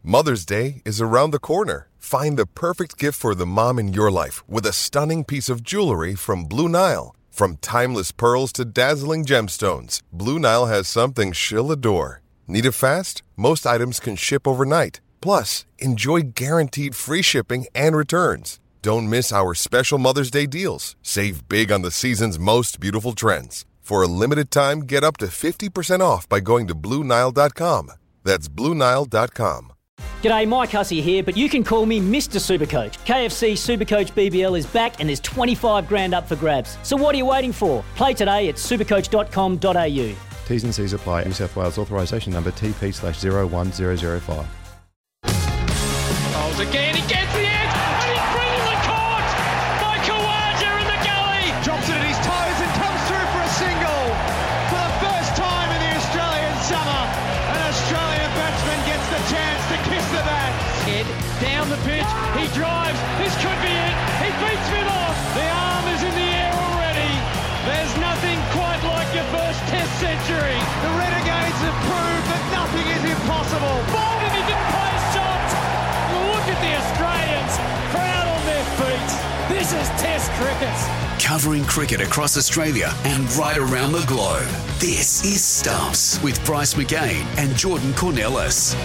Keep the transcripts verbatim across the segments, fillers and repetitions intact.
Mother's Day is around the corner. Find the perfect gift for the mom in your life with a stunning piece of jewelry from Blue Nile. From timeless pearls to dazzling gemstones, Blue Nile has something she'll adore. Need it fast? Most items can ship overnight. Plus, enjoy guaranteed free shipping and returns. Don't miss our special Mother's Day deals. Save big on the season's most beautiful trends. For a limited time, get up to fifty percent off by going to Blue Nile dot com. That's Blue Nile dot com. G'day, Mike Hussey here, but you can call me Mister Supercoach. K F C Supercoach B B L is back and there's twenty-five grand up for grabs. So what are you waiting for? Play today at supercoach dot com dot a u. T's and C's apply. New South Wales authorisation number T P slash zero one zero zero five. Rolls again, he gets the edge, and he's bringing the court! By Khawaja in the gully! Drops it at his toes and comes through for a single! For the first time in the Australian summer, an Australian batsman gets the chance to kiss the bat. Head down the pitch, he drives, this could be it, he beats him off! The arm is in the air already! There's nothing quite like your first test century! The Renegades have proved that nothing is impossible! Bolden, he didn't play a shot! Look at the Australians, proud on their feet. This is Test cricket. Covering cricket across Australia and right around the globe. This is Stumps with Bryce McGain and Jordan Cornelis.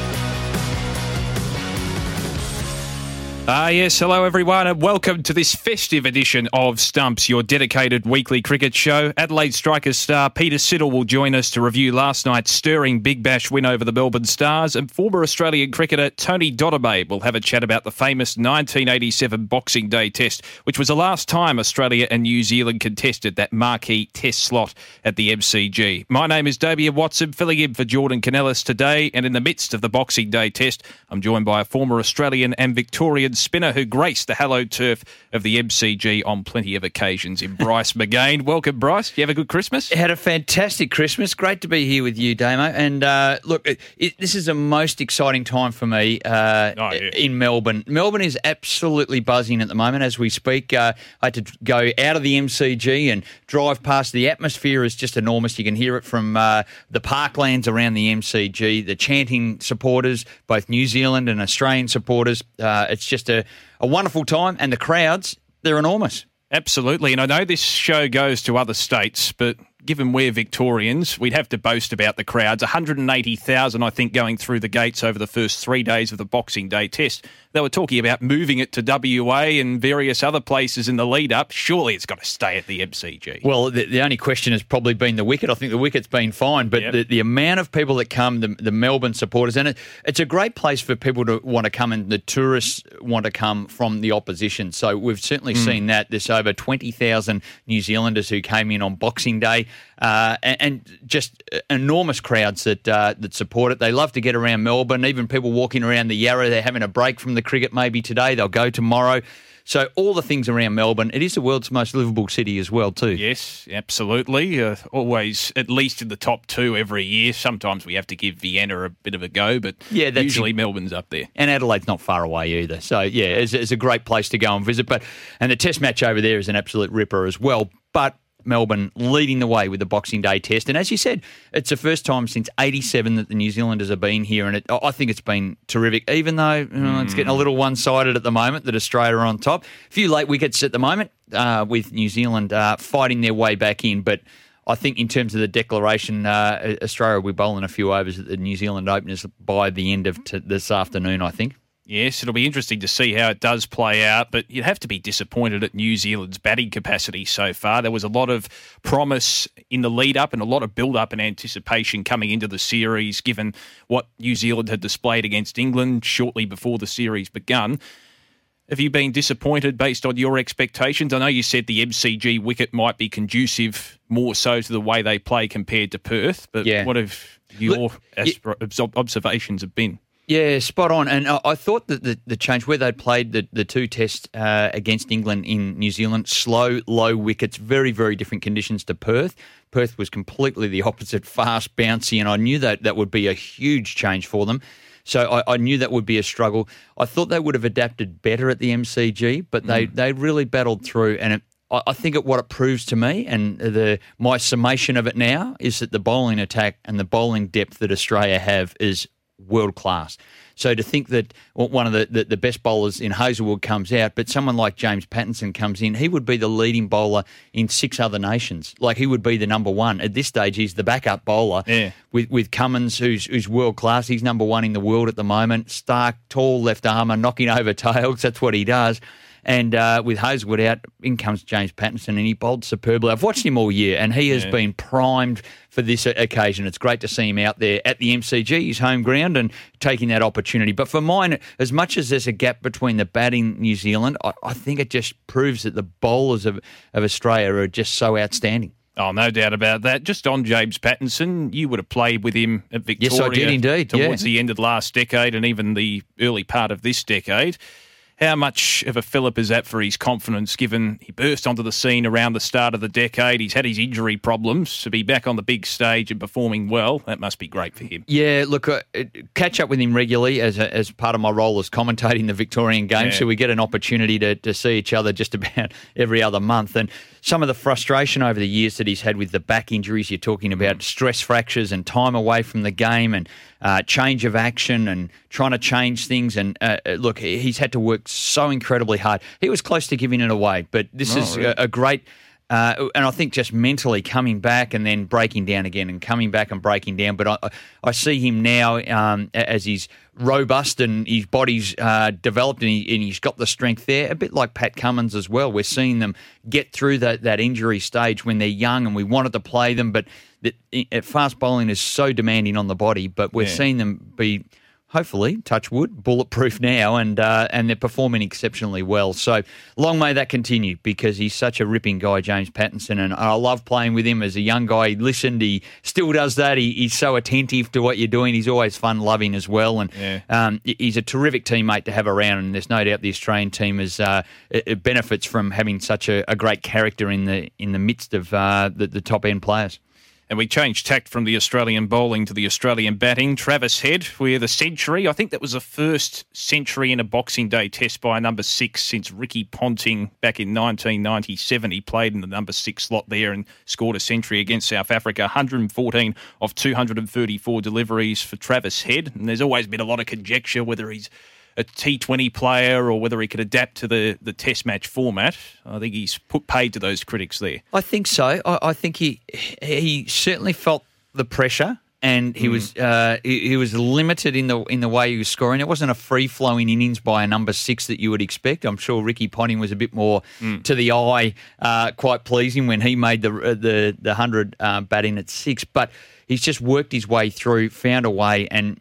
Ah, yes. Hello, everyone, and welcome to this festive edition of Stumps, your dedicated weekly cricket show. Adelaide Strikers star Peter Siddle will join us to review last night's stirring Big Bash win over the Melbourne Stars, and former Australian cricketer Tony Dodemaide will have a chat about the famous nineteen eighty-seven Boxing Day Test, which was the last time Australia and New Zealand contested that marquee Test slot at the M C G. My name is Damien Watson, filling in for Jordan Cornelis today, and in the midst of the Boxing Day Test, I'm joined by a former Australian and Victorian spinner who graced the hallowed turf of the M C G on plenty of occasions in Bryce McGain. Welcome, Bryce. You have a good Christmas? Had a fantastic Christmas. Great to be here with you, Damo. And uh, look, it, it, this is the most exciting time for me uh, oh, yeah. in Melbourne. Melbourne is absolutely buzzing at the moment as we speak. Uh, I had to go out of the M C G and drive past. The atmosphere is just enormous. You can hear it from uh, the parklands around the M C G, the chanting supporters, both New Zealand and Australian supporters. Uh, it's just a, a wonderful time, and the crowds, they're enormous. Absolutely, and I know this show goes to other states, but given we're Victorians, we'd have to boast about the crowds. one hundred eighty thousand, I think, going through the gates over the first three days of the Boxing Day Test. They were talking about moving it to W A and various other places in the lead-up. Surely it's got to stay at the M C G. Well, the, the only question has probably been the wicket. I think the wicket's been fine, but yep. the, the amount of people that come, the, the Melbourne supporters, and it, it's a great place for people to want to come, and the tourists want to come from the opposition. So we've certainly mm. seen that. There's over twenty thousand New Zealanders who came in on Boxing Day. Uh, and, and just enormous crowds that uh, that support it. They love to get around Melbourne. Even people walking around the Yarra, they're having a break from the cricket maybe today. They'll go tomorrow. So all the things around Melbourne. It is the world's most livable city as well too. Yes, absolutely. Uh, always at least in the top two every year. Sometimes we have to give Vienna a bit of a go, but yeah, that's usually it. Melbourne's up there. And Adelaide's not far away either. So yeah, it's, it's a great place to go and visit. But and the Test match over there is an absolute ripper as well. But Melbourne leading the way with the Boxing Day Test. And as you said, it's the first time since eighty-seven that the New Zealanders have been here, and it, I think it's been terrific, even though you know, mm. it's getting a little one-sided at the moment that Australia are on top. A few late wickets at the moment uh, with New Zealand uh, fighting their way back in, but I think in terms of the declaration, uh, Australia will be bowling a few overs at the New Zealand Openers by the end of t- this afternoon, I think. Yes, it'll be interesting to see how it does play out, but you'd have to be disappointed at New Zealand's batting capacity so far. There was a lot of promise in the lead-up and a lot of build-up and anticipation coming into the series, given what New Zealand had displayed against England shortly before the series begun. Have you been disappointed based on your expectations? I know you said the M C G wicket might be conducive more so to the way they play compared to Perth, but yeah. what have your Look, asp- observations have been? Yeah, spot on. And I thought that the, the change where they'd played the, the two tests uh, against England in New Zealand, slow, low wickets, very, very different conditions to Perth. Perth was completely the opposite, fast, bouncy, and I knew that that would be a huge change for them. So I, I knew that would be a struggle. I thought they would have adapted better at the M C G, but they, mm. they really battled through. And it, I, I think it, what it proves to me, and the my summation of it now, is that the bowling attack and the bowling depth that Australia have is world class. So to think that one of the, the, the best bowlers in Hazelwood comes out, but someone like James Pattinson comes in, he would be the leading bowler in six other nations. Like, he would be the number one. At this stage, he's the backup bowler yeah. with, with Cummins, who's, who's world class. He's number one in the world at the moment. Stark, tall left armour, knocking over tails. That's what he does. And uh, with Hazelwood out, in comes James Pattinson, and he bowled superbly. I've watched him all year, and he has yeah. been primed for this occasion. It's great to see him out there at the M C G, his home ground, and taking that opportunity. But for mine, as much as there's a gap between the batting New Zealand, I, I think it just proves that the bowlers of, of Australia are just so outstanding. Oh, no doubt about that. Just on James Pattinson, you would have played with him at Victoria. Yes, I did indeed. Towards yeah. the end of the last decade and even the early part of this decade. How much of a fillip is that for his confidence, given he burst onto the scene around the start of the decade? He's had his injury problems. To be back on the big stage and performing well, that must be great for him. Yeah, look, uh, catch up with him regularly as a, as part of my role as commentating the Victorian game, yeah. so we get an opportunity to, to see each other just about every other month. And some of the frustration over the years that he's had with the back injuries, you're talking about mm. stress fractures and time away from the game and uh, change of action and trying to change things. And uh, look, he's had to work so incredibly hard. He was close to giving it away, but this oh, is really? a, a great... Uh, and I think just mentally coming back and then breaking down again and coming back and breaking down. But I, I see him now um, as he's robust and his body's uh, developed and, he, and he's got the strength there, a bit like Pat Cummins as well. We're seeing them get through that, that injury stage when they're young, and we wanted to play them, but the, fast bowling is so demanding on the body, but we're yeah. seeing them be... hopefully, touch wood, bulletproof now, and uh, and they're performing exceptionally well. So long may that continue, because he's such a ripping guy, James Pattinson, and I love playing with him as a young guy. He listened, he still does that. He, he's so attentive to what you're doing. He's always fun-loving as well, and yeah. um, he's a terrific teammate to have around, and there's no doubt the Australian team is uh, it, it benefits from having such a, a great character in the in the midst of uh, the, the top-end players. And we changed tact from the Australian bowling to the Australian batting. Travis Head with a century. I think that was the first century in a Boxing Day test by a number six since Ricky Ponting back in nineteen ninety-seven. He played in the number six slot there and scored a century against South Africa. one hundred fourteen of two hundred thirty-four deliveries for Travis Head. And there's always been a lot of conjecture whether he's a T twenty player or whether he could adapt to the, the test match format. I think he's put paid to those critics there. I think so. I, I think he he certainly felt the pressure, and he mm. was uh, he, he was limited in the in the way he was scoring. It wasn't a free flowing innings by a number six that you would expect. I'm sure Ricky Ponting was a bit more mm. to the eye, uh, quite pleasing when he made the the the hundred uh, batting at six. But he's just worked his way through, found a way, and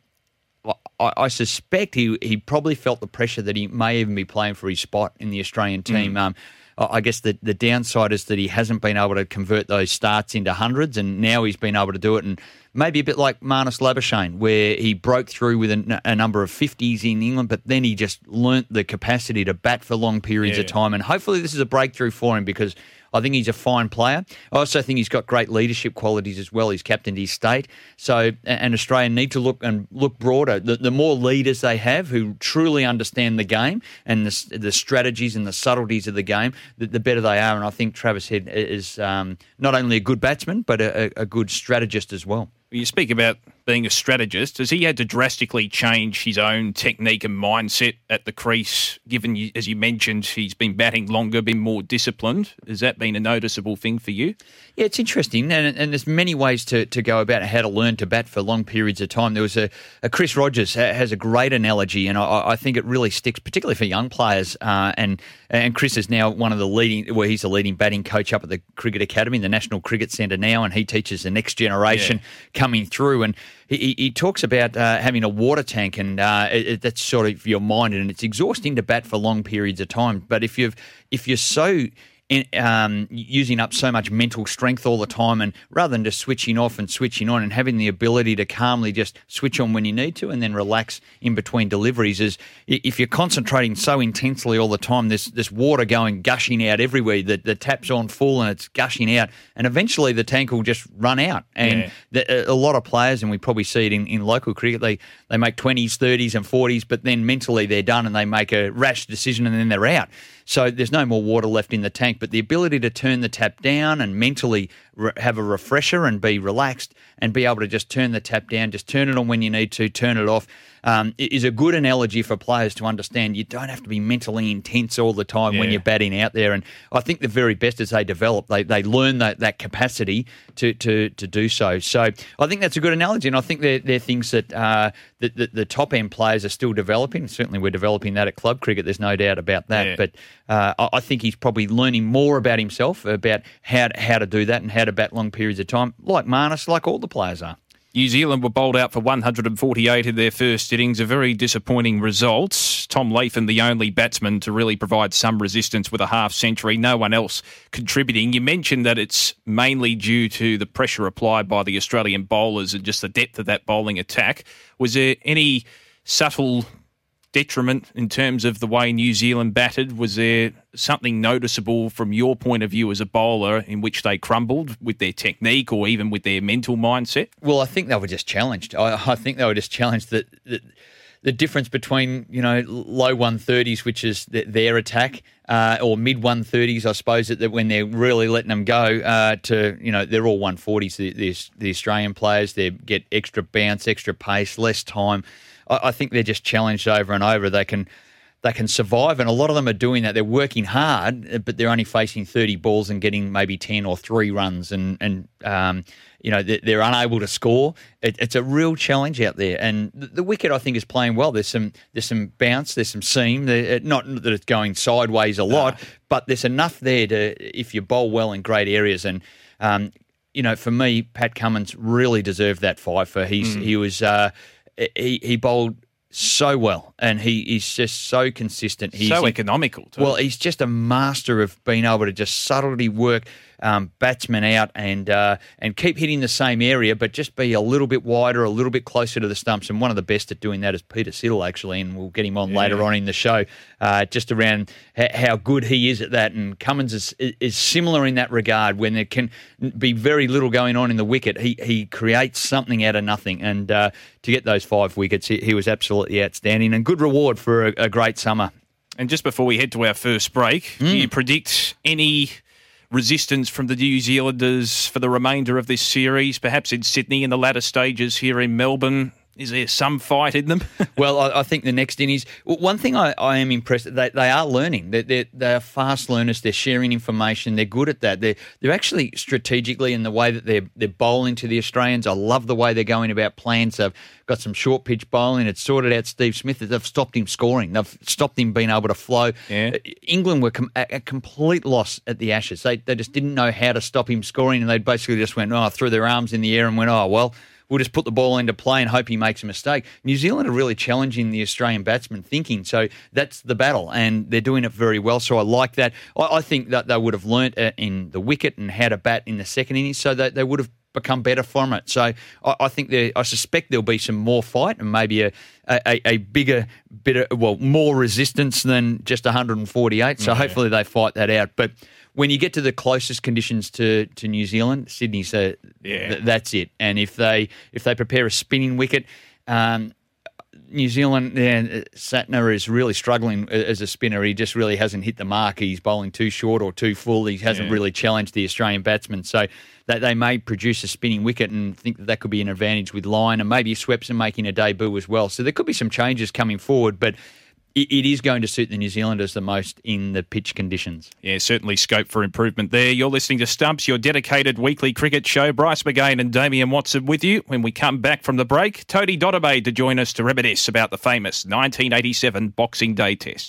I, I suspect he he probably felt the pressure that he may even be playing for his spot in the Australian team. Mm. Um, I guess the, the downside is that he hasn't been able to convert those starts into hundreds, and now he's been able to do it. And maybe a bit like Marnus Labuschagne, where he broke through with a, a number of fifties in England, but then he just learnt the capacity to bat for long periods yeah. of time. And hopefully this is a breakthrough for him, because I think he's a fine player. I also think he's got great leadership qualities as well. He's captained his state. So, and Australia need to look and look broader. The, the more leaders they have who truly understand the game and the, the strategies and the subtleties of the game, the, the better they are. And I think Travis Head is um, not only a good batsman, but a, a good strategist as well. You speak about being a strategist. Has he had to drastically change his own technique and mindset at the crease, given, you, as you mentioned, he's been batting longer, been more disciplined? Has that been a noticeable thing for you? Yeah, it's interesting, and, and there's many ways to, to go about how to learn to bat for long periods of time. There was a, a Chris Rogers has a great analogy, and I, I think it really sticks, particularly for young players. Uh, and and Chris is now one of the leading, well, he's the leading batting coach up at the Cricket Academy, the National Cricket Centre now, and he teaches the next generation yeah. coming through. And he, he talks about uh, having a water tank, and uh, it, it, that's sort of your mind, and it's exhausting to bat for long periods of time. But if you've if you're so in, um, using up so much mental strength all the time, and rather than just switching off and switching on and having the ability to calmly just switch on when you need to and then relax in between deliveries, is if you're concentrating so intensely all the time, there's, there's water going, gushing out everywhere. The, the tap's on full and it's gushing out, and eventually the tank will just run out. And yeah. the, a lot of players, and we probably see it in, in local cricket, they, they make twenties, thirties and forties, but then mentally they're done and they make a rash decision and then they're out. So there's no more water left in the tank. but the ability to turn the tap down and mentally re- have a refresher and be relaxed and be able to just turn the tap down, just turn it on when you need to, turn it off, um, is a good analogy for players to understand. You don't have to be mentally intense all the time yeah. when you're batting out there. And I think the very best as they develop, they they learn that, that capacity to, to to do so. So I think that's a good analogy, and I think they're, they're things that, uh, that, that the top-end players are still developing. Certainly we're developing that at club cricket, there's no doubt about that. Yeah. But uh, I, I think he's probably learning more about himself, about how to, how to do that and how to bat long periods of time, like Marnus, like all the players are. New Zealand were bowled out for one hundred forty-eight in their first innings, a very disappointing result. Tom Latham, the only batsman to really provide some resistance with a half century, no one else contributing. You mentioned that it's mainly due to the pressure applied by the Australian bowlers and just the depth of that bowling attack. Was there any subtle detriment in terms of the way New Zealand batted? Was there something noticeable from your point of view as a bowler in which they crumbled with their technique or even with their mental mindset? Well, I think they were just challenged. I, I think they were just challenged that, that the difference between, you know, low one thirties, which is the, their attack, uh, or mid one thirties, I suppose, that, that when they're really letting them go, uh, to, you know, they're all one forties, the, the, the Australian players. They get extra bounce, extra pace, less time. I think they're just challenged over and over. They can they can survive, and a lot of them are doing that. They're working hard, but they're only facing thirty balls and getting maybe ten or three runs, and, and um, you know, they're unable to score. It, it's a real challenge out there. And the, the wicket, I think, is playing well. There's some there's some bounce, there's some seam. There, not that it's going sideways a lot, no. but there's enough there to, if you bowl well in great areas. And, um, you know, for me, Pat Cummins really deserved that five for. He's, mm. He was... Uh, He he bowled so well, and he is just so consistent. He's so economical, too. Well, he's just a master of being able to just subtly work um, batsmen out and uh, and keep hitting the same area, but just be a little bit wider, a little bit closer to the stumps. And one of the best at doing that is Peter Siddle, actually, and we'll get him on yeah. later on in the show, uh, just around ha- how good he is at that. And Cummins is is similar in that regard. When there can be very little going on in the wicket, he he creates something out of nothing. And uh, to get those five wickets, he, he was absolutely outstanding, and good reward for a, a great summer. And just before we head to our first break, mm. do you predict any resistance from the New Zealanders for the remainder of this series, perhaps in Sydney in the latter stages here in Melbourne? Is there some fight in them? Well, I, I think the next innings... One thing I, I am impressed, they, they are learning. They're, they're, they're fast learners. They're sharing information. They're good at that. They're, they're actually strategically in the way that they're, they're bowling to the Australians. I love the way they're going about plans. They've got some short pitch bowling. It's sorted out Steve Smith. They've stopped him scoring. They've stopped him being able to flow. Yeah. England were com- a, a complete loss at the Ashes. They, they just didn't know how to stop him scoring, and they basically just went, oh, threw their arms in the air and went, oh, well... we'll just put the ball into play and hope he makes a mistake. New Zealand are really challenging the Australian batsman thinking, so that's the battle, and they're doing it very well, so I like that. I, I think that they would have learnt in the wicket and how to bat in the second innings, so that they would have become better from it. So I, I think there, I suspect there'll be some more fight and maybe a, a, a bigger, bit of, well, more resistance than just one hundred forty-eight, so yeah. hopefully they fight that out. But when you get to the closest conditions to, to New Zealand, Sydney's uh, yeah. th- that's it. And if they if they prepare a spinning wicket, um, New Zealand, yeah, Satner is really struggling as a spinner. He just really hasn't hit the mark. He's bowling too short or too full. He hasn't yeah. really challenged the Australian batsmen. So they, they may produce a spinning wicket and think that that could be an advantage with Lyon, and maybe Swepson making a debut as well. So there could be some changes coming forward, but it is going to suit the New Zealanders the most in the pitch conditions. Yeah, certainly scope for improvement there. You're listening to Stumps, your dedicated weekly cricket show. Bryce McGain and Damian Watson with you. When we come back from the break, Tony Dodobay to join us to reminisce about the famous nineteen eighty-seven Boxing Day Test.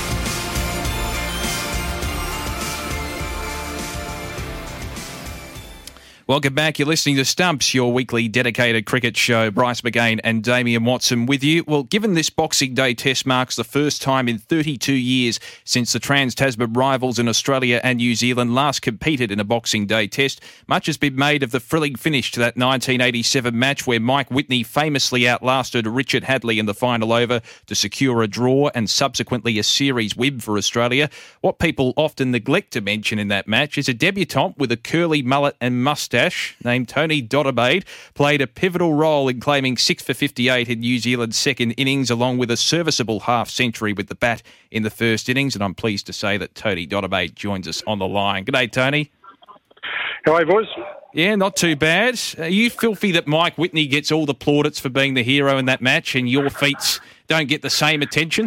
Welcome back. You're listening to Stumps, your weekly dedicated cricket show. Bryce McGain and Damian Watson with you. Well, given this Boxing Day Test marks the first time in thirty-two years since the Trans-Tasman rivals in Australia and New Zealand last competed in a Boxing Day Test, much has been made of the thrilling finish to that nineteen eighty-seven match where Mike Whitney famously outlasted Richard Hadley in the final over to secure a draw and subsequently a series win for Australia. What people often neglect to mention in that match is a debutant with a curly mullet and moustache Dash, named Tony Doddermaid, played a pivotal role in claiming six for fifty-eight in New Zealand's second innings, along with a serviceable half-century with the bat in the first innings. And I'm pleased to say that Tony Doddermaid joins us on the line. G'day, Tony. How are you, boys? Yeah, not too bad. Are you filthy that Mike Whitney gets all the plaudits for being the hero in that match and your feats don't get the same attention?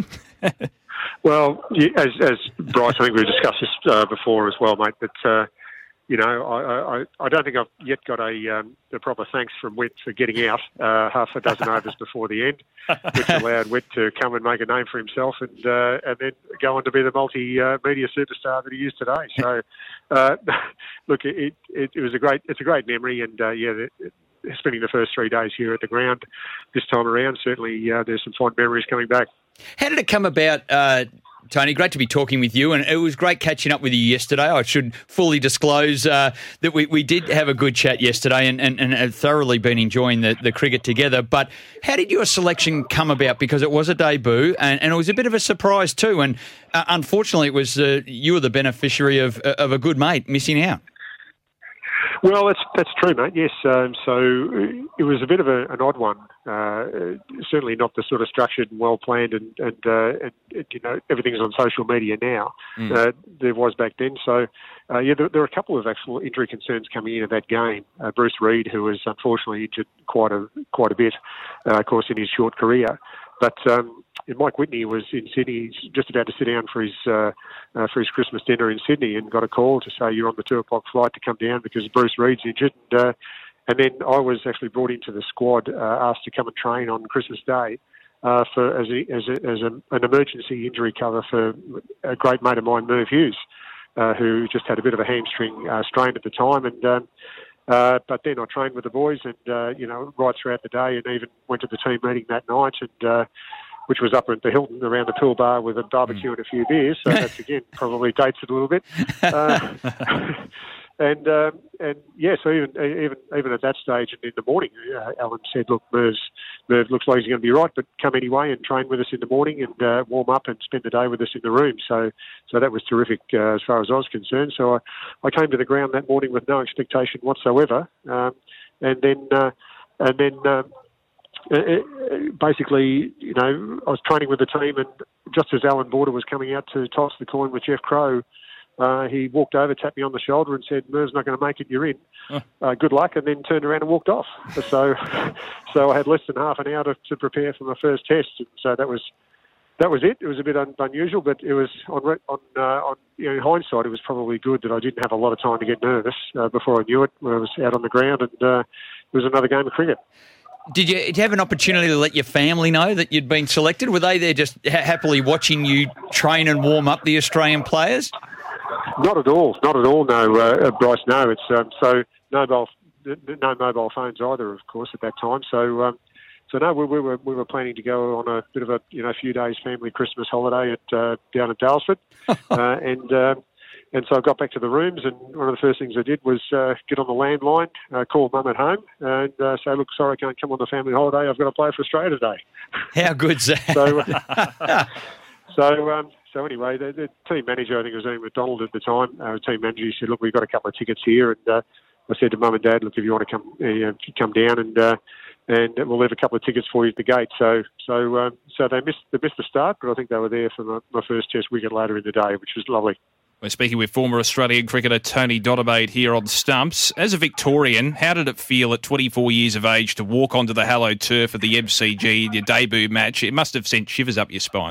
Well, as, as Bryce, I think we've discussed this uh, before as well, mate, but, uh, you know, I, I, I don't think I've yet got a, um, a proper thanks from Whit for getting out uh, half a dozen overs before the end, which allowed Whit to come and make a name for himself and uh, and then go on to be the multi-media superstar that he is today. So, uh, look, it, it, it was a great, it's a great memory, and uh, yeah, it, it, spending the first three days here at the ground this time around, certainly uh, there's some fond memories coming back. How did it come about, uh, Tony? Great to be talking with you, and it was great catching up with you yesterday. I should fully disclose uh, that we, we did have a good chat yesterday and, and, and have thoroughly been enjoying the, the cricket together. But how did your selection come about? Because it was a debut, and, and it was a bit of a surprise too. And uh, unfortunately, it was uh, you were the beneficiary of, of a good mate missing out. Well, that's that's true, mate. Yes, um, so it was a bit of a, an odd one. Uh, certainly not the sort of structured and well planned, and and, uh, and you know everything's on social media now. Mm. Uh, there was back then. So uh, yeah, there, there were a couple of actual injury concerns coming into that game. Uh, Bruce Reid, who was unfortunately injured quite a quite a bit, uh, of course, in his short career, but. Um, And Mike Whitney was in Sydney, just about to sit down for his uh, uh, for his Christmas dinner in Sydney, and got a call to say you're on the two o'clock flight to come down because Bruce Reid's injured. And, uh, and then I was actually brought into the squad, uh, asked to come and train on Christmas Day uh, for as a, as, a, as a, an emergency injury cover for a great mate of mine, Merv Hughes, uh, who just had a bit of a hamstring uh, strain at the time, and. Um, Uh, but then I trained with the boys, and uh, you know, right throughout the day, and even went to the team meeting that night, and uh, which was up at the Hilton around the pool bar with a barbecue mm. and a few beers. So that's again probably dates it a little bit. Uh, and um, and yeah, so even even even at that stage, and in the morning, uh, Alan said, "Look, Merv, Merv looks like he's going to be right, but come anyway and train with us in the morning and uh, warm up and spend the day with us in the room." So so that was terrific uh, as far as I was concerned. So I, I came to the ground that morning with no expectation whatsoever, um, and then uh, and then. Uh, Basically, you know, I was training with the team, and just as Alan Border was coming out to toss the coin with Jeff Crow, uh, he walked over, tapped me on the shoulder, and said, "Merv's not going to make it. You're in. Uh, good luck." And then turned around and walked off. So, so I had less than half an hour to, to prepare for my first test. And so that was that was it. It was a bit un- unusual, but it was on on, uh, on you know, in hindsight, it was probably good that I didn't have a lot of time to get nervous uh, before I knew it. When I was out on the ground, and uh, it was another game of cricket. Did you, did you have an opportunity to let your family know that you'd been selected? Were they there just ha- happily watching you train and warm up the Australian players? Not at all. Not at all, no, uh, Bryce, no. It's um, so no mobile, no mobile phones either, of course, at that time. So, um, so no, we, we were we were planning to go on a bit of a you know a few days family Christmas holiday at uh, down at Dalesford, uh, and. Uh, And so I got back to the rooms, and one of the first things I did was uh, get on the landline, uh, call Mum at home, and uh, say, "Look, sorry, I can't come on the family holiday. I've got to play for Australia today." How good's that? So, uh, so, um, so anyway, the, the team manager, I think it was Ian McDonald at the time, uh, team manager, he said, "Look, we've got a couple of tickets here," and uh, I said to Mum and Dad, "Look, if you want to come, uh, come down, and uh, and we'll leave a couple of tickets for you at the gate." So, so, um, so they missed they missed the start, but I think they were there for my, my first Test wicket later in the day, which was lovely. We're speaking with former Australian cricketer Tony Doddermaid here on Stumps. As a Victorian, how did it feel at twenty-four years of age to walk onto the hallowed turf of the M C G in your debut match? It must have sent shivers up your spine.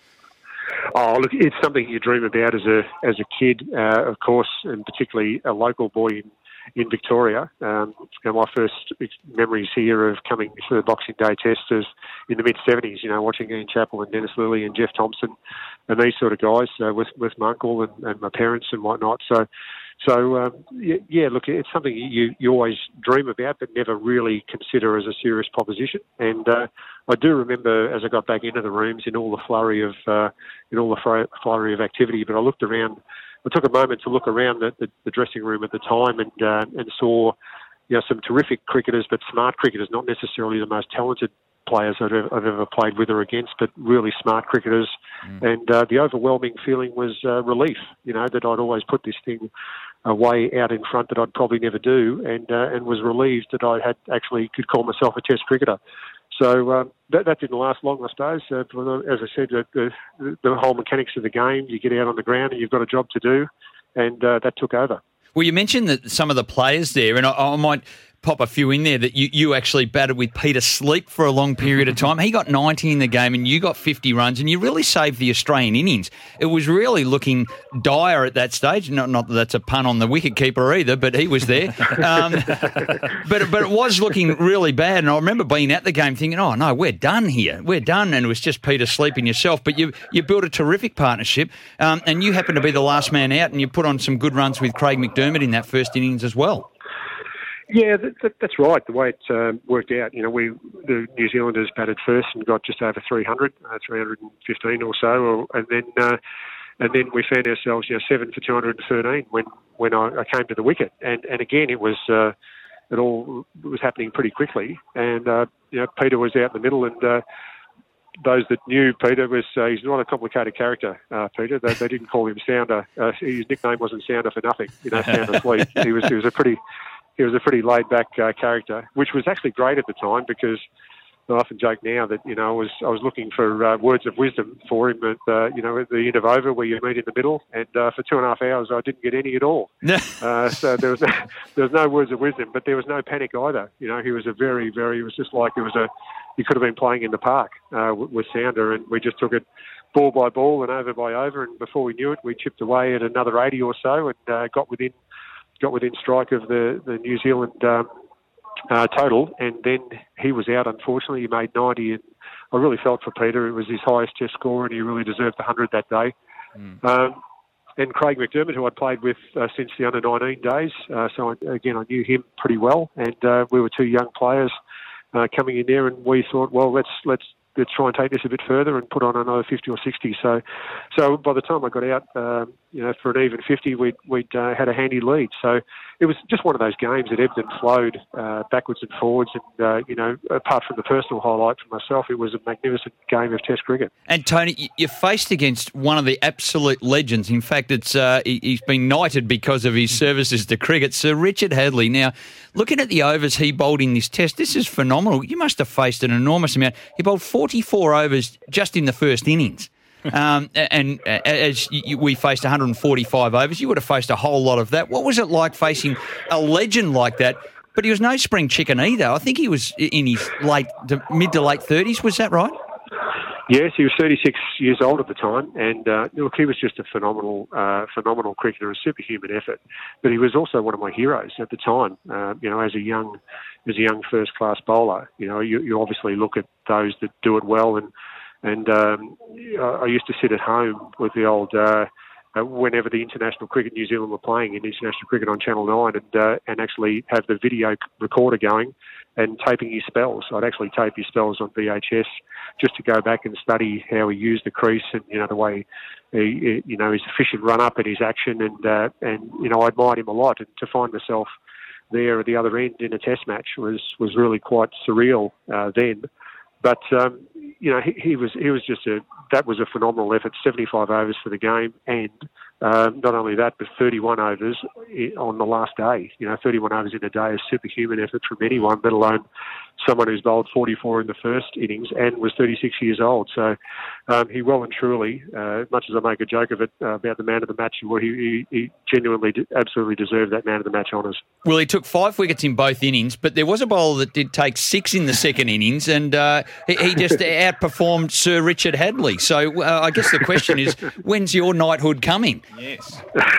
Oh, look, it's something you dream about as a as a kid, uh, of course, and particularly a local boy in, in Victoria. Um, and my first memories here of coming for the Boxing Day Test is in the mid-seventies, you know, watching Ian Chappell and Dennis Lilly and Jeff Thompson and these sort of guys uh, with, with my uncle and, and my parents and whatnot. So, so um, yeah, look, it's something you, you always dream about but never really consider as a serious proposition. And uh, I do remember as I got back into the rooms in all the flurry of uh, in all the flurry of activity, but I looked around. I took a moment to look around the, the, the dressing room at the time and uh, and saw, you know, some terrific cricketers, but smart cricketers, not necessarily the most talented players I've ever, I've ever played with or against, but really smart cricketers. Mm. And uh, the overwhelming feeling was uh, relief, you know, that I'd always put this thing a way out in front that I'd probably never do, and uh, and was relieved that I had actually could call myself a Test cricketer. So um, that, that didn't last long, I suppose. Uh, as I said, the, the, the whole mechanics of the game, you get out on the ground and you've got a job to do, and uh, that took over. Well, you mentioned that some of the players there, and I, I might pop a few in there, that you, you actually batted with Peter Sleep for a long period of time. He got ninety in the game and you got fifty runs, and you really saved the Australian innings. It was really looking dire at that stage. Not, not that that's a pun on the wicketkeeper either, but he was there. Um, but, but it was looking really bad, and I remember being at the game thinking, oh, no, we're done here. We're done, and it was just Peter Sleep and yourself. But you you built a terrific partnership, um, and you happened to be the last man out, and you put on some good runs with Craig McDermott in that first innings as well. Yeah, that, that, that's right. The way it um, worked out, you know, we the New Zealanders batted first and got just over three hundred, uh, three hundred fifteen or so, or, and then uh, and then we found ourselves, you know, seven for two hundred thirteen when when I, I came to the wicket, and and again it was uh, it all was happening pretty quickly, and uh, you know, Peter was out in the middle, and uh, those that knew Peter was uh, he's not a complicated character. Uh, Peter, they, they didn't call him Sounder. Uh, his nickname wasn't Sounder for nothing. You know, Sounder Sleep. He was he was a pretty He was a pretty laid-back uh, character, which was actually great at the time, because I often joke now that, you know, I was I was looking for uh, words of wisdom for him at, uh, you know, at the end of over where you meet in the middle, and uh, for two and a half hours I didn't get any at all. uh, so there was no, there was no words of wisdom, but there was no panic either. You know, he was a very, very, it was just like it was a, he could have been playing in the park uh, with, with Sounder, and we just took it ball by ball and over by over, and before we knew it, we chipped away at another eighty or so and uh, got within got within strike of the, the New Zealand um, uh, total, and then he was out, unfortunately. He made ninety, and I really felt for Peter. It was his highest Test score, and he really deserved the one hundred that day. Mm. Um, and Craig McDermott, who I'd played with uh, since the under nineteen days, uh, so I, again, I knew him pretty well, and uh, we were two young players uh, coming in there, and we thought, well, let's let's let's try and take this a bit further and put on another fifty or sixty. So, so by the time I got out, um, you know, for an even fifty, we'd, we'd uh, had a handy lead. So it was just one of those games that ebbed and flowed uh, backwards and forwards. And, uh, you know, apart from the personal highlight for myself, it was a magnificent game of Test cricket. And, Tony, you're faced against one of the absolute legends. In fact, it's uh, he's been knighted because of his services to cricket, Sir Richard Hadlee. Now, looking at the overs he bowled in this Test, this is phenomenal. You must have faced an enormous amount. He bowled forty-four overs just in the first innings. Um, and as we faced one hundred forty-five overs, you would have faced a whole lot of that. What was it like facing a legend like that? But he was no spring chicken either. I think he was in his late, mid to late thirties. Was that right? Yes, he was thirty-six years old at the time, and uh, look, he was just a phenomenal, uh, phenomenal cricketer, a superhuman effort. But he was also one of my heroes at the time. Uh, you know, as a young, as a young first-class bowler, you know, you, you obviously look at those that do it well, and and um, I used to sit at home with the old. Uh, Uh, whenever the international cricket New Zealand were playing in international cricket on Channel nine, and uh, and actually have the video recorder going and taping his spells. I'd actually tape his spells on V H S just to go back and study how he used the crease, and you know the way he, you know his efficient run up and his action, and uh, and you know I admired him a lot. And to find myself there at the other end in a Test match was was really quite surreal uh, then. But um, you know, he, he was he was just a that was a phenomenal effort. seventy-five overs for the game, and um, not only that, but thirty-one overs on the last day. You know, thirty-one overs in a day is superhuman effort from anyone, let alone someone who's bowled forty-four in the first innings and was thirty-six years old. So um, he well and truly, uh, much as I make a joke of it uh, about the man of the match, well, he, he, he genuinely, did, absolutely deserved that man of the match honours. Well, he took five wickets in both innings, but there was a bowler that did take six in the second innings, and uh, he, he just outperformed Sir Richard Hadlee. So uh, I guess the question is, when's your knighthood coming? Yes.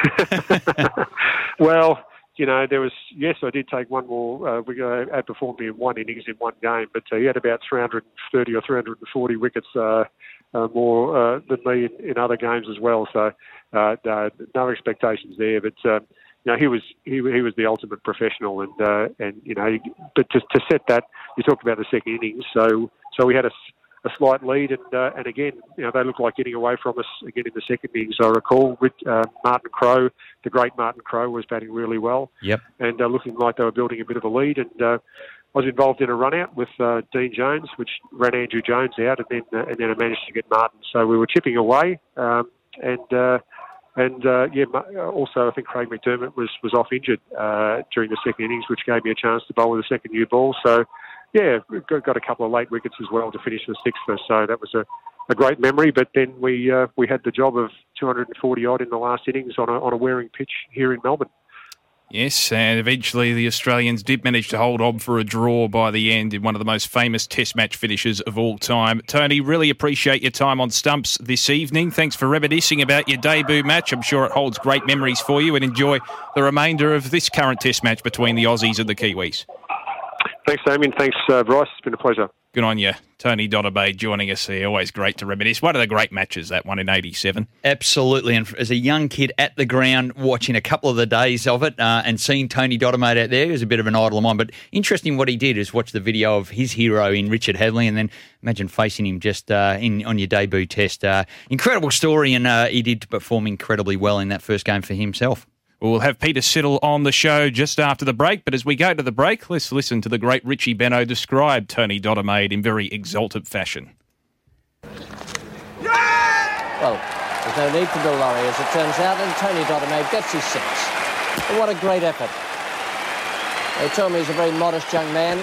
Well, you know, there was, yes, I did take one more. Uh, we uh, outperformed me in one innings in one game, but uh, he had about three hundred thirty or three hundred forty wickets uh, uh, more uh, than me in, in other games as well. So uh, no, no expectations there. But uh, you know, he was he, he was the ultimate professional, and uh, and you know, but to, to set that, you talked about the second innings. So so we had a. a slight lead, and uh, and again, you know, they looked like getting away from us again in the second innings. I recall with, uh, Martin Crowe, the great Martin Crowe, was batting really well, yep, and uh, looking like they were building a bit of a lead. And uh, I was involved in a run out with uh, Dean Jones, which ran Andrew Jones out, and then uh, and then I managed to get Martin. So we were chipping away, um, and uh, And uh, yeah, also I think Craig McDermott was, was off injured uh, during the second innings, which gave me a chance to bowl with a second new ball. So yeah, got, got a couple of late wickets as well to finish the sixth. So that was a, a great memory. But then we uh, we had the job of two hundred forty odd in the last innings on a, on a wearing pitch here in Melbourne. Yes, and eventually the Australians did manage to hold on for a draw by the end in one of the most famous Test match finishes of all time. Tony, really appreciate your time on Stumps this evening. Thanks for reminiscing about your debut match. I'm sure it holds great memories for you, and enjoy the remainder of this current Test match between the Aussies and the Kiwis. Thanks, Damien. Thanks, uh, Bryce. It's been a pleasure. Good on you. Tony Dodobay joining us here. Always great to reminisce. One of the great matches, that one in eighty-seven. Absolutely. And as a young kid at the ground, watching a couple of the days of it uh, and seeing Tony Dodobay out there was a bit of an idol of mine. But interesting what he did is watch the video of his hero in Richard Hadley, and then imagine facing him just uh, in on your debut test. Uh, incredible story, and uh, he did perform incredibly well in that first game for himself. We'll have Peter Siddle on the show just after the break, but as we go to the break, let's listen to the great Richie Benaud describe Tony Dodobay in very exalted fashion. Well, there's no need to build lorry, as it turns out, and Tony Dodobay gets his six. But what a great effort. They tell me he's a very modest young man.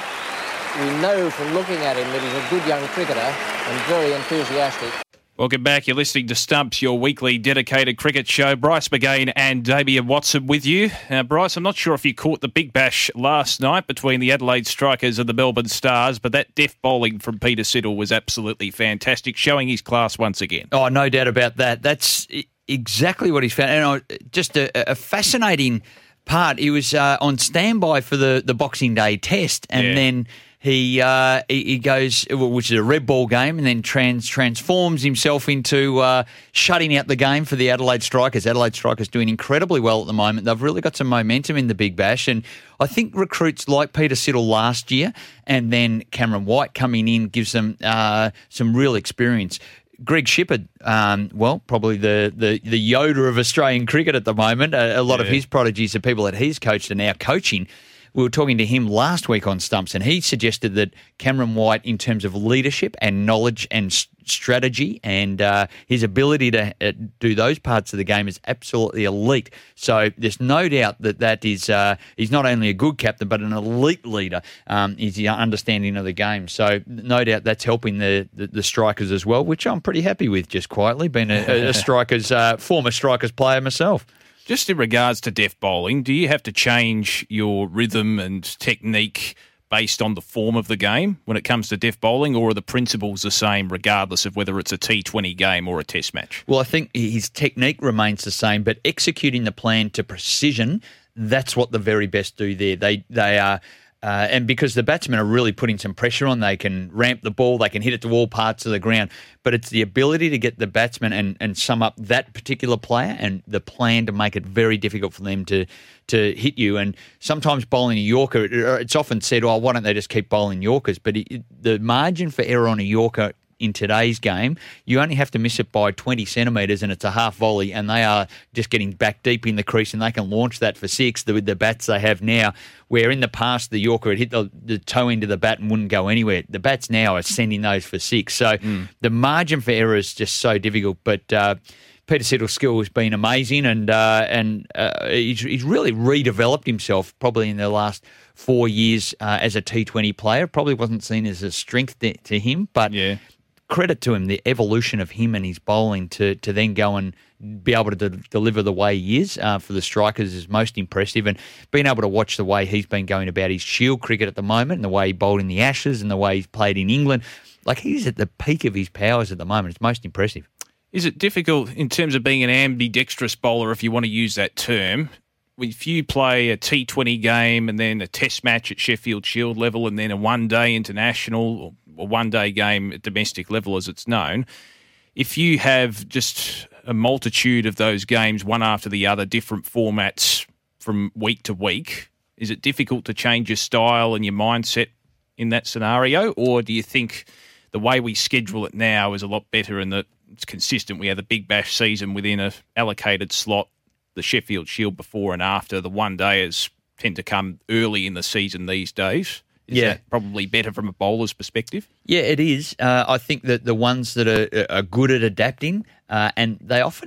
We know from looking at him that he's a good young cricketer and very enthusiastic. Welcome back. You're listening to Stumps, your weekly dedicated cricket show. Bryce McGain and Damien Watson with you. Now, Bryce, I'm not sure if you caught the big bash last night between the Adelaide Strikers and the Melbourne Stars, but that deft bowling from Peter Siddle was absolutely fantastic, showing his class once again. Oh, no doubt about that. That's exactly what he's found. And just a, a fascinating part. He was uh, on standby for the, the Boxing Day test, and yeah. then... He, uh, he he goes, which is a red ball game, and then trans transforms himself into uh, shutting out the game for the Adelaide Strikers. Adelaide Strikers doing incredibly well at the moment. They've really got some momentum in the Big Bash, and I think recruits like Peter Siddle last year, and then Cameron White coming in gives them uh, some real experience. Greg Shipperd, um, well, probably the, the, the Yoda of Australian cricket at the moment. A, a lot yeah. of his prodigies, the people that he's coached, are now coaching. We were talking to him last week on Stumps, and he suggested that Cameron White, in terms of leadership and knowledge and strategy and uh, his ability to uh, do those parts of the game, is absolutely elite. So there's no doubt that that is uh, he's not only a good captain but an elite leader. Um, is the understanding of the game. So no doubt that's helping the, the, the Strikers as well, which I'm pretty happy with. Just quietly, being a, a Strikers uh, former Strikers player myself. Just in regards to deft bowling, do you have to change your rhythm and technique based on the form of the game when it comes to deft bowling, or are the principles the same regardless of whether it's a T twenty game or a test match? Well, I think his technique remains the same, but executing the plan to precision, that's what the very best do there. They they are... Uh, and because the batsmen are really putting some pressure on, they can ramp the ball, they can hit it to all parts of the ground. But it's the ability to get the batsman and, and sum up that particular player and the plan to make it very difficult for them to to hit you. And sometimes bowling a Yorker, it's often said, oh, why don't they just keep bowling Yorkers? But it, the margin for error on a Yorker in today's game, you only have to miss it by twenty centimetres and it's a half volley, and they are just getting back deep in the crease and they can launch that for six with the bats they have now, where in the past the Yorker had hit the, the toe end of the bat and wouldn't go anywhere. The bats now are sending those for six. So mm. the margin for error is just so difficult. But uh, Peter Siddle's skill has been amazing, and uh, and uh, he's, he's really redeveloped himself probably in the last four years uh, as a T twenty player. Probably wasn't seen as a strength to, to him, but yeah. credit to him, the evolution of him and his bowling to to then go and be able to de- deliver the way he is uh, for the Strikers is most impressive. And being able to watch the way he's been going about his Shield cricket at the moment, and the way he bowled in the Ashes and the way he's played in England, like he's at the peak of his powers at the moment. It's most impressive. Is it difficult in terms of being an ambidextrous bowler, if you want to use that term? If you play a T twenty game and then a test match at Sheffield Shield level and then a one-day international or a one-day game at domestic level as it's known, if you have just a multitude of those games, one after the other, different formats from week to week, is it difficult to change your style and your mindset in that scenario? Or do you think the way we schedule it now is a lot better and that it's consistent? We have the Big Bash season within an allocated slot, the Sheffield Shield before and after, the one-dayers tend to come early in the season these days. Is yeah. that probably better from a bowler's perspective? Yeah, it is. Uh, I think that the ones that are, are good at adapting, uh, and they often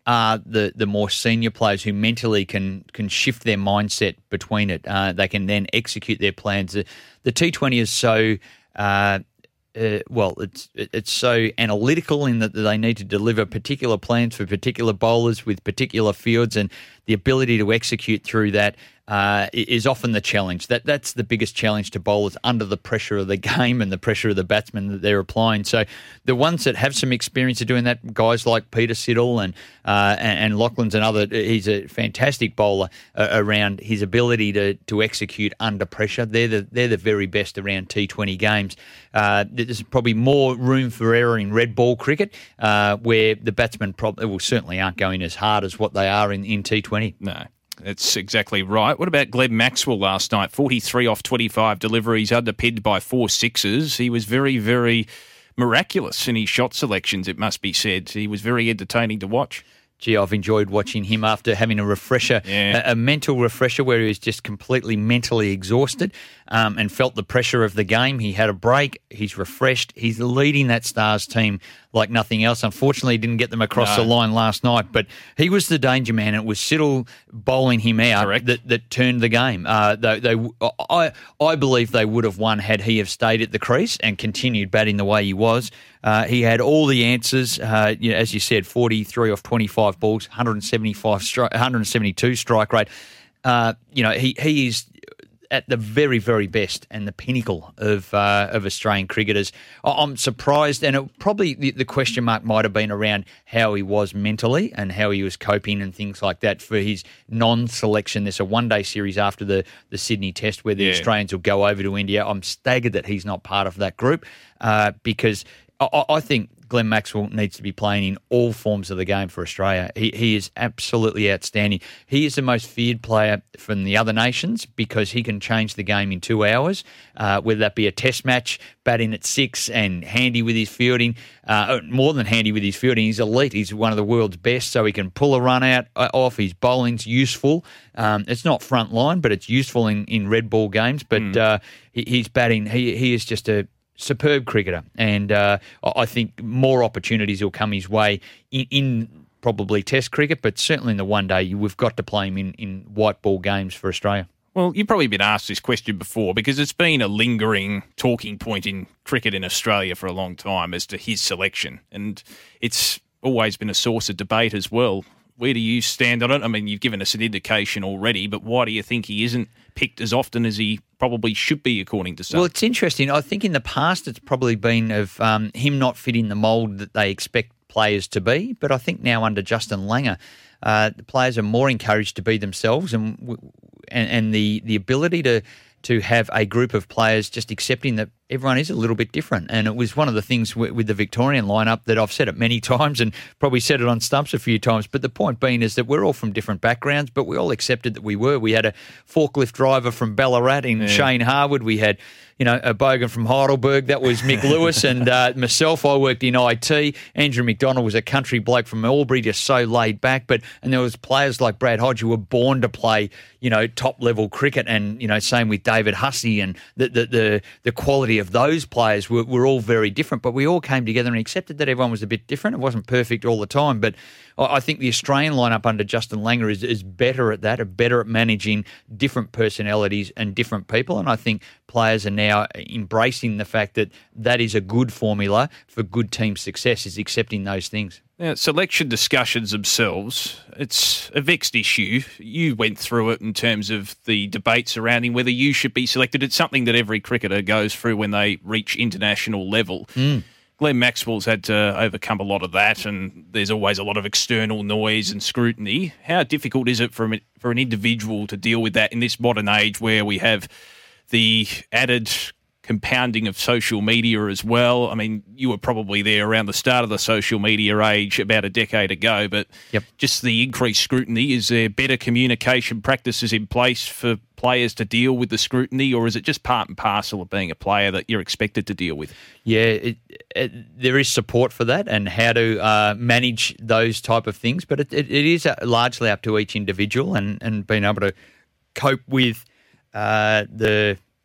are the, the more senior players who mentally can can shift their mindset between it. Uh, they can then execute their plans. The, the T twenty is so... Uh, Uh, well, it's it's so analytical in that they need to deliver particular plans for particular bowlers with particular fields, and the ability to execute through that uh, is often the challenge. That that's the biggest challenge to bowlers under the pressure of the game and the pressure of the batsmen that they're applying. So the ones that have some experience of doing that, guys like Peter Siddle and uh, and, and Laughlin's another. He's a fantastic bowler uh, around his ability to to execute under pressure. They're the they're the very best around T twenty games. Uh, there's probably more room for error in red ball cricket, uh, where the batsmen probably well certainly aren't going as hard as what they are in, in T twenty. No, that's exactly right. What about Glenn Maxwell last night? forty-three off twenty-five deliveries, underpinned by four sixes. He was very, very miraculous in his shot selections, it must be said. He was very entertaining to watch. Gee, I've enjoyed watching him after having a refresher, yeah. a, a mental refresher where he was just completely mentally exhausted um, and felt the pressure of the game. He had a break. He's refreshed. He's leading that Stars team like nothing else. Unfortunately, he didn't get them across no. the line last night, but he was the danger man. It was Siddle bowling him out that, that turned the game. Uh, they, they, I, I believe they would have won had he have stayed at the crease and continued batting the way he was. Uh, he had all the answers. Uh, you know, as you said, forty-three off twenty-five balls, one hundred seventy-five, stri- one hundred seventy-two strike rate. Uh, you know, he he is at the very, very best and the pinnacle of uh, of Australian cricketers. I'm surprised, and it probably the, the question mark might have been around how he was mentally and how he was coping and things like that for his non-selection. There's a one-day series after the, the Sydney Test where the yeah. Australians will go over to India. I'm staggered that he's not part of that group uh, because I, I think Glenn Maxwell needs to be playing in all forms of the game for Australia. He he is absolutely outstanding. He is the most feared player from the other nations because he can change the game in two hours, uh, whether that be a test match, batting at six and handy with his fielding. Uh, more than handy with his fielding, he's elite. He's one of the world's best, so he can pull a run out uh, off. His bowling's useful. Um, it's not front line, but it's useful in, in red ball games. But mm. uh, he, he's batting. He he is just a superb cricketer, and uh, I think more opportunities will come his way in, in probably Test cricket, but certainly in the one day, we've got to play him in, in white ball games for Australia. Well, you've probably been asked this question before because it's been a lingering talking point in cricket in Australia for a long time as to his selection, and it's always been a source of debate as well. Where do you stand on it? I mean, you've given us an indication already, but why do you think he isn't picked as often as he probably should be, according to some? Well, it's interesting. I think in the past it's probably been of um, him not fitting the mould that they expect players to be, but I think now under Justin Langer, uh, the players are more encouraged to be themselves, and and, and the, the ability to to have a group of players just accepting that everyone is a little bit different. And it was one of the things with, with the Victorian lineup that I've said it many times and probably said it on Stumps a few times. But the point being is that we're all from different backgrounds, but we all accepted that we were. We had a forklift driver from Ballarat in yeah. Shane Harwood. We had, you know, a bogan from Heidelberg. That was Mick Lewis. And uh, myself, I worked in I T. Andrew McDonald was a country bloke from Albury, just so laid back. But and there was players like Brad Hodge who were born to play, you know, top-level cricket. And, you know, same with David Hussey, and the the the, the quality of those players were, were all very different, but we all came together and accepted that everyone was a bit different. It wasn't perfect all the time, but I think the Australian lineup under Justin Langer is, is better at that, are better at managing different personalities and different people, and I think players are now embracing the fact that that is a good formula for good team success, is accepting those things. Now, selection discussions themselves, it's a vexed issue. You went through it in terms of the debate surrounding whether you should be selected. It's something that every cricketer goes through when they reach international level. Mm. Glenn Maxwell's had to overcome a lot of that, and there's always a lot of external noise and scrutiny. How difficult is it for, for an individual to deal with that in this modern age where we have the added compounding of social media as well? I mean, you were probably there around the start of the social media age about a decade ago, but yep. just the increased scrutiny, is there better communication practices in place for players to deal with the scrutiny, or is it just part and parcel of being a player that you're expected to deal with? Yeah, it, it, there is support for that and how to uh, manage those type of things, but it, it, it is largely up to each individual and, and being able to cope with uh, the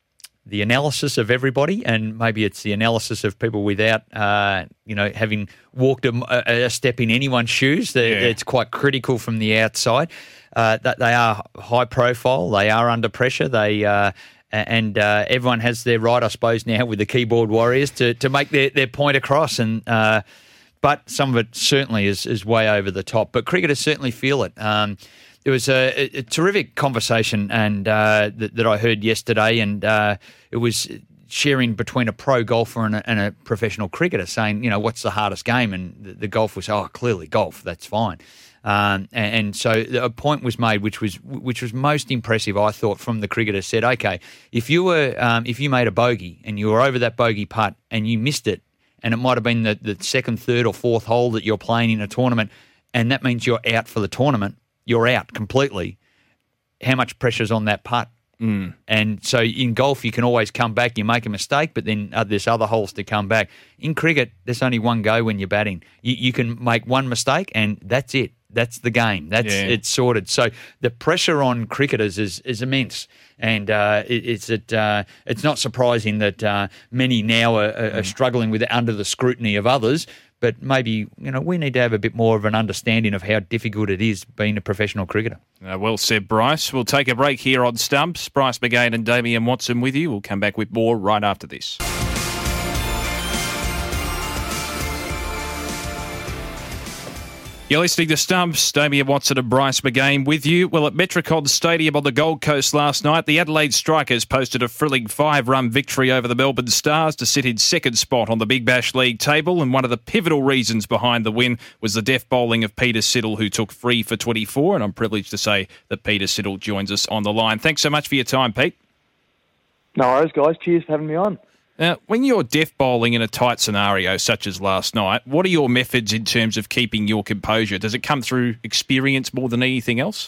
the analysis of everybody, and maybe it's the analysis of people without, uh, you know, having walked a, a step in anyone's shoes. Yeah. It's quite critical from the outside. Uh, that they are high profile, they are under pressure, they uh, and uh, everyone has their right, I suppose, now with the keyboard warriors to, to make their, their point across. And uh, but some of it certainly is, is way over the top. But cricketers certainly feel it. Um, There was a, a terrific conversation and uh, that, that I heard yesterday, and uh, it was sharing between a pro golfer and a, and a professional cricketer, saying, you know, what's the hardest game? And the, the golf was, oh, clearly golf. That's fine. Um, and, and so a point was made, which was which was most impressive, I thought, from the cricketer. Said, okay, if you were um, if you made a bogey and you were over that bogey putt and you missed it, and it might have been the, the second, third, or fourth hole that you're playing in a tournament, and that means you're out for the tournament. You're out completely. How much pressure's on that putt? Mm. And so in golf, you can always come back. You make a mistake, but then uh, there's other holes to come back. In cricket, there's only one go when you're batting. You, you can make one mistake, and that's it. That's the game. That's yeah. It's sorted. So the pressure on cricketers is, is immense, and uh, it, it's it, uh, it's not surprising that uh, many now are, are mm. struggling with it under the scrutiny of others. But maybe, you know, we need to have a bit more of an understanding of how difficult it is being a professional cricketer. Uh, well said, Bryce. We'll take a break here on Stumps. Bryce McGain and Damian Watson with you. We'll come back with more right after this. You're listening to Stumps. Damian Watson and Bryce McGain with you. Well, at Metricon Stadium on the Gold Coast last night, the Adelaide Strikers posted a thrilling five-run victory over the Melbourne Stars to sit in second spot on the Big Bash League table, and one of the pivotal reasons behind the win was the deft bowling of Peter Siddle, who took three for twenty-four, and I'm privileged to say that Peter Siddle joins us on the line. Thanks so much for your time, Pete. No worries, guys. Cheers for having me on. Now, when you're deft bowling in a tight scenario such as last night, what are your methods in terms of keeping your composure? Does it come through experience more than anything else?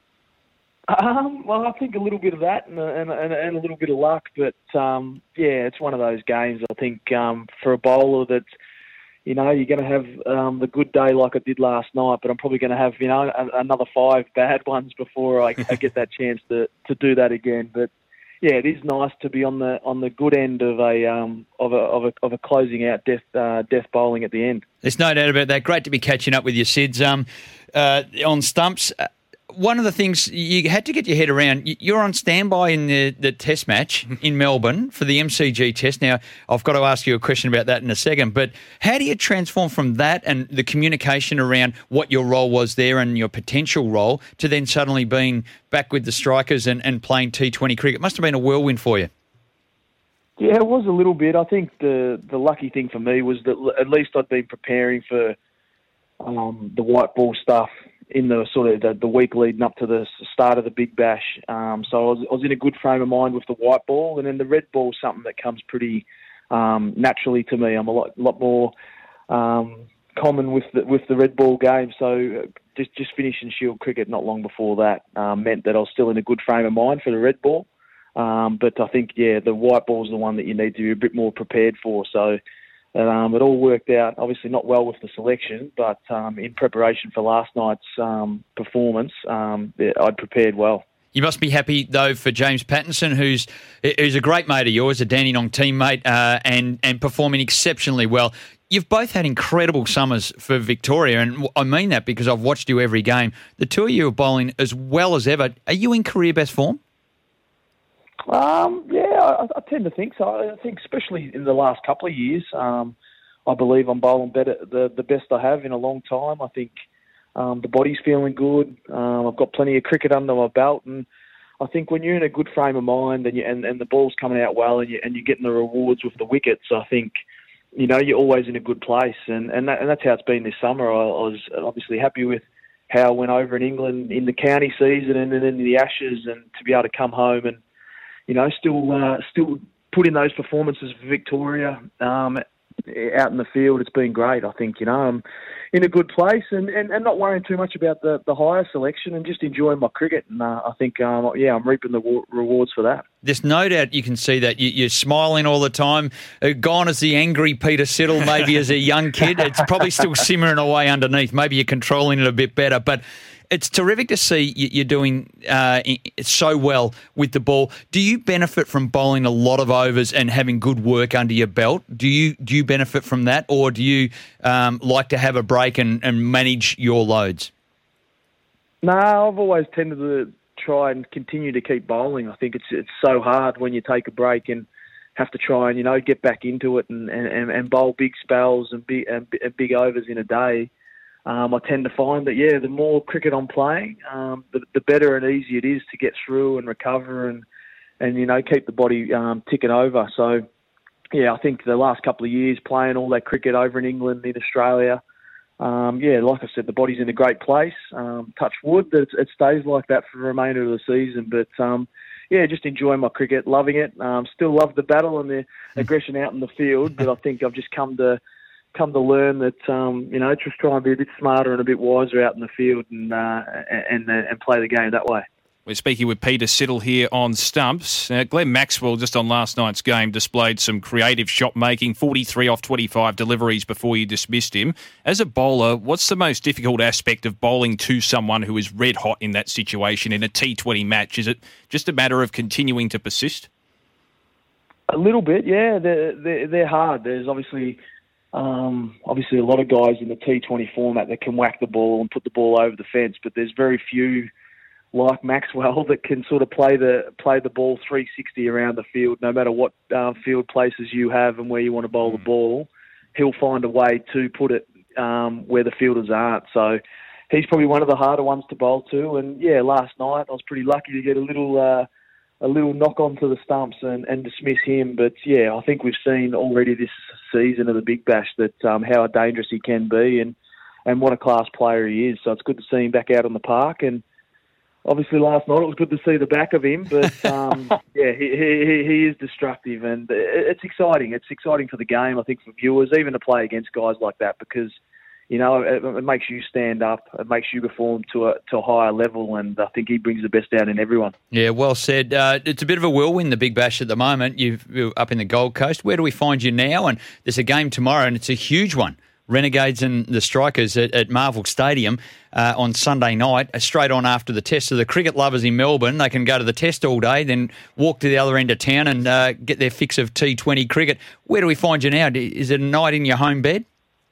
Um, well, I think a little bit of that and, and, and, and a little bit of luck. But, um, yeah, it's one of those games, I think, um, for a bowler that's, you know, you're going to have um, the good day like I did last night, but I'm probably going to have, you know, a, another five bad ones before I, I get that chance to, to do that again. But, yeah, it is nice to be on the on the good end of a um of a of a, of a closing out death uh, death bowling at the end. There's no doubt about that. Great to be catching up with you, Sids. Um, uh, on Stumps, uh, one of the things you had to get your head around, you're on standby in the, the test match in Melbourne for the M C G test. Now, I've got to ask you a question about that in a second, but how do you transform from that and the communication around what your role was there and your potential role to then suddenly being back with the Strikers and, and playing T twenty cricket? It must have been a whirlwind for you. Yeah, it was a little bit. I think the, the lucky thing for me was that at least I'd been preparing for um, the white ball stuff in the sort of the, the week leading up to the start of the Big Bash. Um, so I was, I was in a good frame of mind with the white ball, and then the red ball is something that comes pretty um, naturally to me. I'm a lot, lot more um, common with the, with the red ball game. So just, just finishing Shield cricket not long before that um, meant that I was still in a good frame of mind for the red ball. Um, but I think, yeah, the white ball is the one that you need to be a bit more prepared for. So And, um, it all worked out, obviously not well with the selection, but um, in preparation for last night's um, performance, um, I'd prepared well. You must be happy, though, for James Pattinson, who's who's a great mate of yours, a Dandenong teammate, uh, and, and performing exceptionally well. You've both had incredible summers for Victoria, and I mean that because I've watched you every game. The two of you are bowling as well as ever. Are you in career best form? Um, yeah, I, I tend to think so. I think especially in the last couple of years, um, I believe I'm bowling better, the, the best I have in a long time. I think um, the body's feeling good. Um, I've got plenty of cricket under my belt, and I think when you're in a good frame of mind and you, and, and the ball's coming out well and, you, and you're getting the rewards with the wickets, I think, you know, you're always in a good place. And, and, that, and that's how it's been this summer. I, I was obviously happy with how I went over in England in the county season and then in the Ashes, and to be able to come home and, you know, still uh, still put in those performances for Victoria um, out in the field. It's been great. I think, you know, I'm in a good place and, and, and not worrying too much about the, the higher selection and just enjoying my cricket. And uh, I think, um, yeah, I'm reaping the wa- rewards for that. There's no doubt you can see that. You, you're smiling all the time. Uh, gone as the angry Peter Siddle, maybe as a young kid. It's probably still simmering away underneath. Maybe you're controlling it a bit better. But it's terrific to see you- you're doing uh, i- so well with the ball. Do you benefit from bowling a lot of overs and having good work under your belt? Do you do you benefit from that, or do you um, like to have a break and, and manage your loads? No, I've always tended to try and continue to keep bowling. I think it's it's so hard when you take a break and have to try and, you know, get back into it and, and, and bowl big spells and big, and big overs in a day. Um, I tend to find that, yeah, the more cricket I'm playing, um, the, the better and easier it is to get through and recover and, and you know, keep the body um, ticking over. So, yeah, I think the last couple of years playing all that cricket over in England, in Australia, um, yeah, like I said, the body's in a great place. Um, touch wood that it stays like that for the remainder of the season. But, um, yeah, just enjoying my cricket, loving it. Um, still love the battle and the aggression out in the field, but I think I've just come to come to learn that, um, you know, just try and be a bit smarter and a bit wiser out in the field and uh, and and play the game that way. We're speaking with Peter Siddle here on Stumps. Uh, Glenn Maxwell, just on last night's game, displayed some creative shot making, forty-three off twenty-five deliveries before you dismissed him. As a bowler, what's the most difficult aspect of bowling to someone who is red hot in that situation in a T twenty match? Is it just a matter of continuing to persist? A little bit, yeah. They're, they're, they're hard. There's obviously um, obviously a lot of guys in the T twenty format that can whack the ball and put the ball over the fence, but there's very few like Maxwell that can sort of play the play the ball three sixty around the field, no matter what uh, field places you have and where you want to bowl the ball. He'll find a way to put it um, where the fielders aren't. So he's probably one of the harder ones to bowl to. And yeah, last night I was pretty lucky to get a little uh, a little knock onto the stumps and, and dismiss him. But yeah, I think we've seen already this season of the Big Bash that um, how dangerous he can be and, and what a class player he is. So it's good to see him back out on the park. And obviously, last night it was good to see the back of him, but um, yeah, he, he he is destructive, and it's exciting. It's exciting for the game, I think, for viewers, even to play against guys like that, because you know it, it makes you stand up, it makes you perform to a to a higher level, and I think he brings the best out in everyone. Yeah, well said. Uh, it's a bit of a whirlwind, the Big Bash at the moment. You've, you're up in the Gold Coast. Where do we find you now? And there's a game tomorrow, and it's a huge one. Renegades and the Strikers at, at Marvel Stadium uh, on Sunday night, uh, straight on after the test. So the cricket lovers in Melbourne, they can go to the test all day, then walk to the other end of town and uh, get their fix of T twenty cricket. Where do we find you now? Is it a night in your home bed?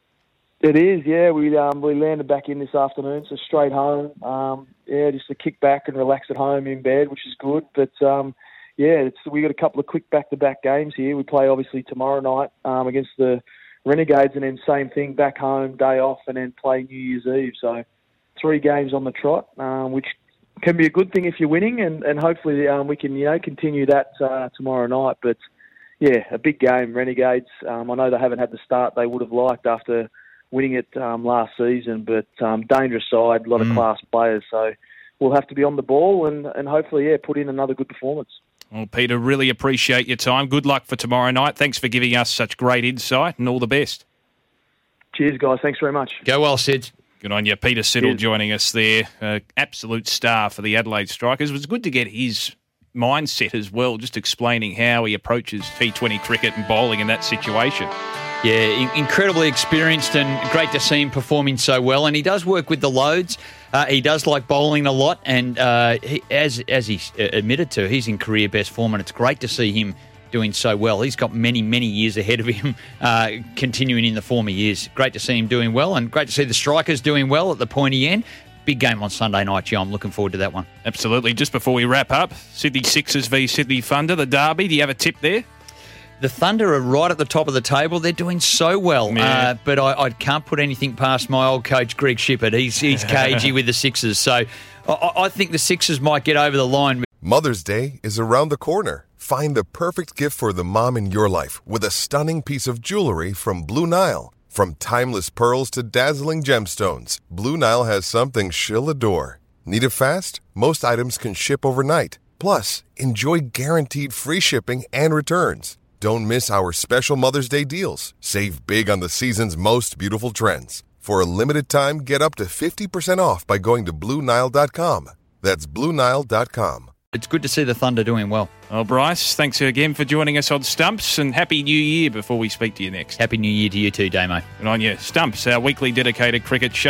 It is, yeah. We um, we landed back in this afternoon, so straight home. Um, yeah, just to kick back and relax at home in bed, which is good. But um, yeah, it's, we got a couple of quick back-to-back games here. We play obviously tomorrow night um, against the Renegades, and then same thing, back home, day off, and then play New Year's Eve. So three games on the trot, um, which can be a good thing if you're winning, and, and hopefully um, we can, you know, continue that uh, tomorrow night. But yeah, a big game, Renegades. Um, I know they haven't had the start they would have liked after winning it um, last season, but um, dangerous side, a lot Mm. of class players. So we'll have to be on the ball and, and hopefully, yeah, put in another good performance. Well, Peter, really appreciate your time. Good luck for tomorrow night. Thanks for giving us such great insight, and all the best. Cheers, guys. Thanks very much. Go well, Sid. Good on you. Peter Siddle Cheers. joining us there. Uh, absolute star for the Adelaide Strikers. It was good to get his mindset as well, just explaining how he approaches T twenty cricket and bowling in that situation. Yeah, in- incredibly experienced and great to see him performing so well. And he does work with the loads. Uh, he does like bowling a lot. And uh, he, as as he admitted to, he's in career best form. And it's great to see him doing so well. He's got many, many years ahead of him, uh, continuing in the form he is. Great to see him doing well, and great to see the Strikers doing well at the pointy end. Big game on Sunday night, Joe. I'm looking forward to that one. Absolutely. Just before we wrap up, Sydney Sixers v Sydney Thunder, the derby. Do you have a tip there? The Thunder are right at the top of the table. They're doing so well. Yeah. Uh, but I, I can't put anything past my old coach, Greg Shippert. He's, he's cagey with the Sixers. So I, I think the Sixers might get over the line. Mother's Day is around the corner. Find the perfect gift for the mom in your life with a stunning piece of jewelry from Blue Nile. From timeless pearls to dazzling gemstones, Blue Nile has something she'll adore. Need it fast? Most items can ship overnight. Plus, enjoy guaranteed free shipping and returns. Don't miss our special Mother's Day deals. Save big on the season's most beautiful trends. For a limited time, get up to fifty percent off by going to Blue Nile dot com. That's Blue Nile dot com. It's good to see the Thunder doing well. Well, Bryce, thanks again for joining us on Stumps, and Happy New Year before we speak to you next. Happy New Year to you too, Damo. Good on you. Stumps, our weekly dedicated cricket show.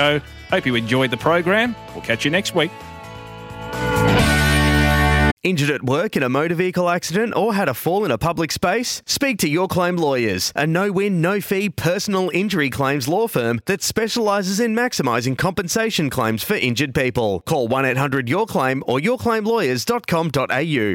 Hope you enjoyed the program. We'll catch you next week. Injured at work in a motor vehicle accident or had a fall in a public space? Speak to Your Claim Lawyers, a no-win, no-fee personal injury claims law firm that specialises in maximising compensation claims for injured people. Call one eight hundred your claim or your claim lawyers dot com dot a u.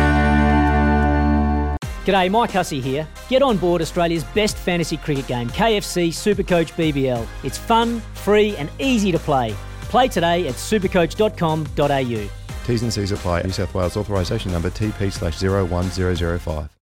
G'day, Mike Hussey here. Get on board Australia's best fantasy cricket game, K F C Supercoach B B L. It's fun, free and easy to play. Play today at supercoach dot com dot a u. T's and C's apply. New South Wales authorisation number T P slash zero one zero zero five.